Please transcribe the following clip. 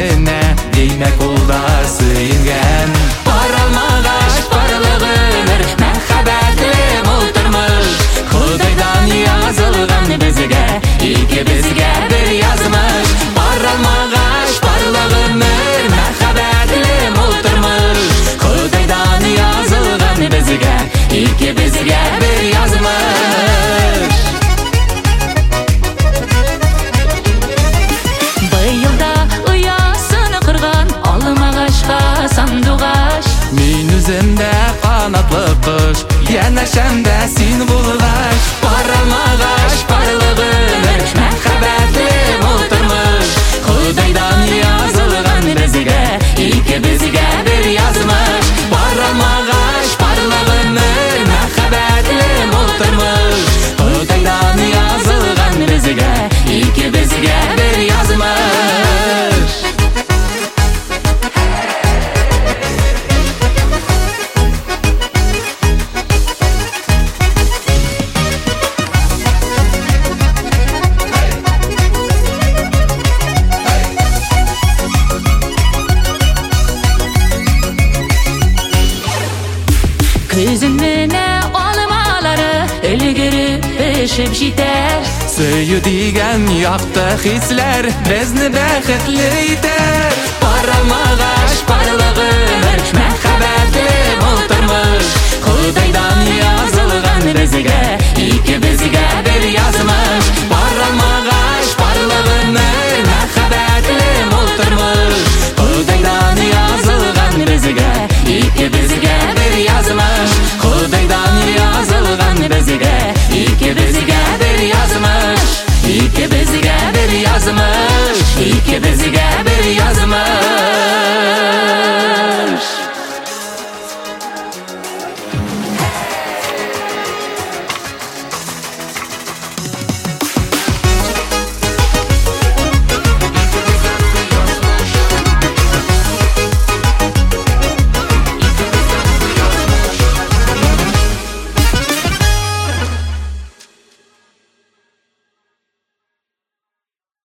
эне деймек ул да сыйынган. Баралмагач барлык өмүр махаббатлы мултырмыш, Кудайдан язылган бизге, икебизге бир язмыш. Баралмагач барлык өмүр махаббатлы мултырмыш, Кудайдан язылган бизге, икебизге бир язмыш. Быйылда уясын кырган алмагачка сандугаш, Мин үземдә канатлы кош, янәшәмдә син булгач. Баралмагач барлык өмүр махаббатлы мултырмыш, Кудайдан язылган бизге, икебизге бир язмыш. Баралмагач барлык өмүр махаббатлы мултырмыш, Кудайдан язылган бизге, икебизге бир язмыш. Күзүн мене алмалары өлгөрүп өшүп житер. Сөйү дигән якты хисләр безне бәхетле итәр. Баралмагач барлык өмүр махаббатлы мултырмыш, Кудайдан язылган бизге, икебизге бир язмыш. Баралмагач барлык өмүр махаббатлы мултырмыш, Кудайдан язылган бизге, икебизге бир язмыш. Кудайдан язылган бизге, икебизге бир язмыш. Икебизге бир язмыш, икебизге